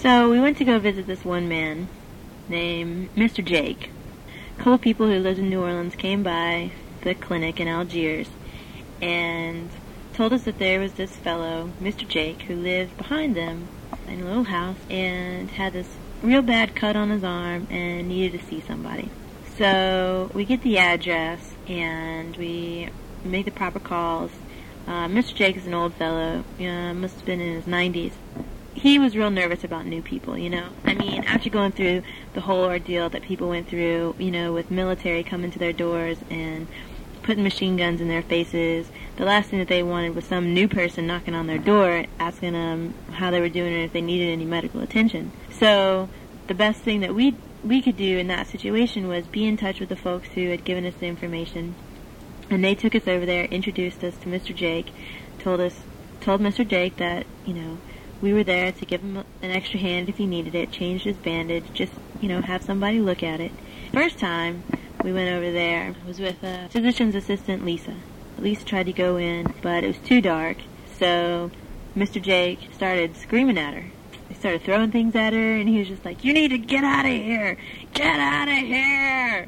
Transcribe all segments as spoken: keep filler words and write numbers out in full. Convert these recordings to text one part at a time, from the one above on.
So we went to go visit this one man named Mister Jake. A couple people who lived in New Orleans came by the clinic in Algiers and told us that there was this fellow, Mister Jake, who lived behind them in a little house and had this real bad cut on his arm and needed to see somebody. So we get the address and we make the proper calls. Uh, Mister Jake is an old fellow, uh, must have been in his nineties. He was real nervous about new people, you know. I mean, after going through the whole ordeal that people went through, you know, with military coming to their doors and putting machine guns in their faces, the last thing that they wanted was some new person knocking on their door asking them how they were doing and if they needed any medical attention. So the best thing that we we could do in that situation was be in touch with the folks who had given us the information. And they took us over there, introduced us to Mister Jake, told us, told Mister Jake that, you know, we were there to give him an extra hand if he needed it, changed his bandage, just, you know, have somebody look at it. First time we went over there was with a physician's assistant, Lisa. Lisa tried to go in, but it was too dark, so Mister Jake started screaming at her. He started throwing things at her, and he was just like, "You need to get out of here! Get out of here!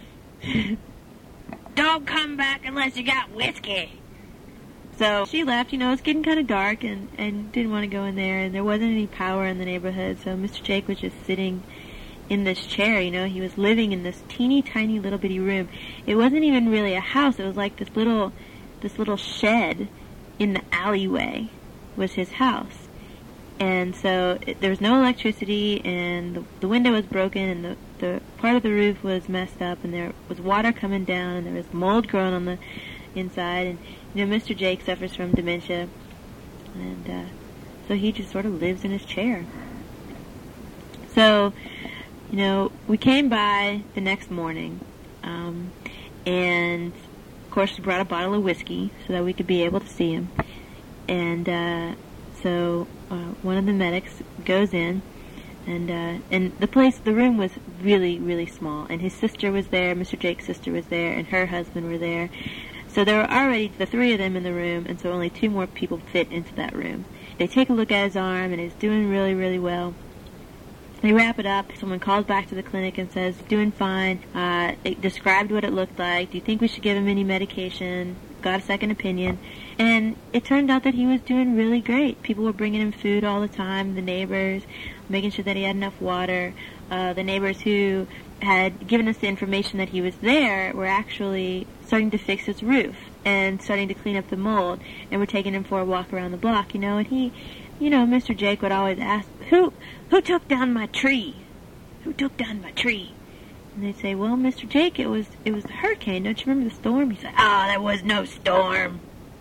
Don't come back unless you got whiskey." So she left. You know, it's getting kind of dark and, and didn't want to go in there, and there wasn't any power in the neighborhood, so Mister Jake was just sitting in this chair, you know. He was living in this teeny tiny little bitty room. It wasn't even really a house. It was like this little, this little shed in the alleyway was his house. And so it, there was no electricity, and the, the window was broken, and the, the part of the roof was messed up, and there was water coming down, and there was mold growing on the inside. And, you know, Mister Jake suffers from dementia, and uh, so he just sort of lives in his chair. So, you know, we came by the next morning, um, and, of course, we brought a bottle of whiskey so that we could be able to see him. And uh, so uh, one of the medics goes in, and uh, and the place, the room was really, really small. And his sister was there, Mister Jake's sister was there, and her husband were there. So there were already the three of them in the room, and so only two more people fit into that room. They take a look at his arm, and it's doing really, really well. They wrap it up. Someone calls back to the clinic and says, "Doing fine." Uh, it described what it looked like. "Do you think we should give him any medication?" Got a second opinion. And it turned out that he was doing really great. People were bringing him food all the time. The neighbors, making sure that he had enough water. Uh, the neighbors who had given us the information that he was there were actually starting to fix his roof and starting to clean up the mold. And were taking him for a walk around the block, you know. And he, you know, Mister Jake would always ask, who, who took down my tree? Who took down my tree? And they'd say, "Well, Mister Jake, it was it was the hurricane. Don't you remember the storm?" He said, "Oh, there was no storm."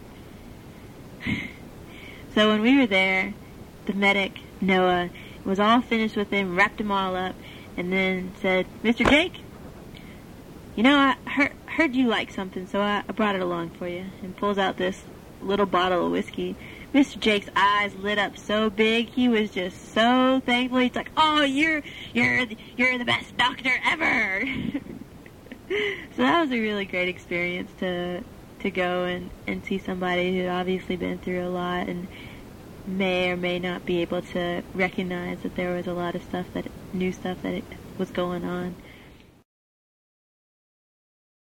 So when we were there, the medic, Noah, was all finished with him, wrapped him all up, and then said, "Mister Jake, you know, I heard, heard you like something, so I, I brought it along for you." And pulls out this little bottle of whiskey. Mister Jake's eyes lit up so big, he was just so thankful. He's like, "Oh, you're you're the, you're the best doctor ever." So that was a really great experience to to go and, and see somebody who obviously been through a lot and may or may not be able to recognize that there was a lot of stuff that new stuff that it was going on.